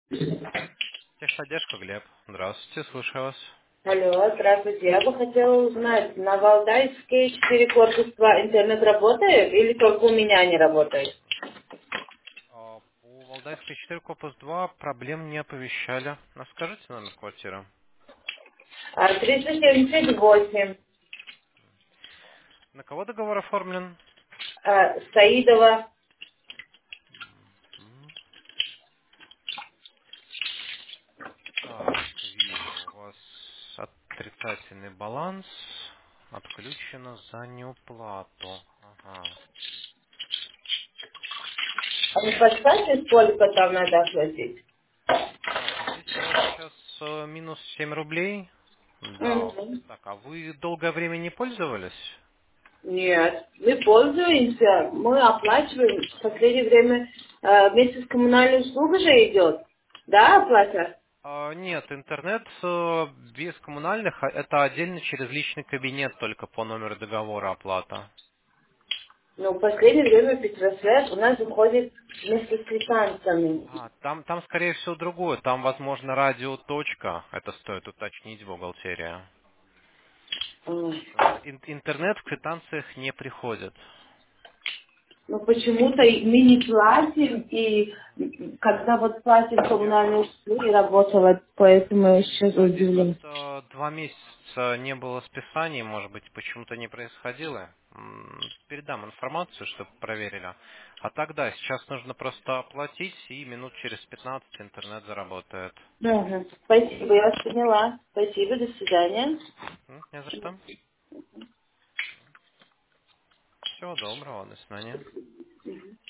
Техподдержка, Глеб. Здравствуйте, слушаю вас. Алло, здравствуйте. Я бы хотела узнать, на Валдайской 4 корпус 2 интернет работает или только у меня не работает? По Валдайской 4 корпус 2 проблем не оповещали. А скажите номер квартиры. 378. На кого договор оформлен? Саидова. М, Так, вижу, у вас отрицательный баланс. Отключено за неуплату. Ага. А вы подскажете, сколько там надо оплатить? Так, здесь у вас сейчас минус 7 рублей. Да. Мгм. Так, а вы долгое время не пользовались? Нет, мы пользуемся, мы оплачиваем. В последнее время вместе с коммунальной услугой же идет. Да, оплата? Нет, интернет без коммунальных, это отдельно через личный кабинет только по номеру договора оплата. Но в последнее время Петросвет у нас уходит вместе с квитанциями. Там, скорее всего, другое. Там, возможно, радиоточка. Это стоит уточнить в бухгалтерии. Интернет в квитанциях не приходит. Но почему-то мы не платим, и когда вот платим Я коммунальные услуги, работала, поэтому я сейчас Здесь удивлена. просто 2 месяца не было списаний, может быть, почему-то не происходило. Передам информацию, чтобы проверили. А тогда сейчас нужно просто оплатить, и минут через 15 интернет заработает. Ага. Спасибо, я вас поняла. Спасибо, до свидания. Не за что. Всего доброго, до свидания.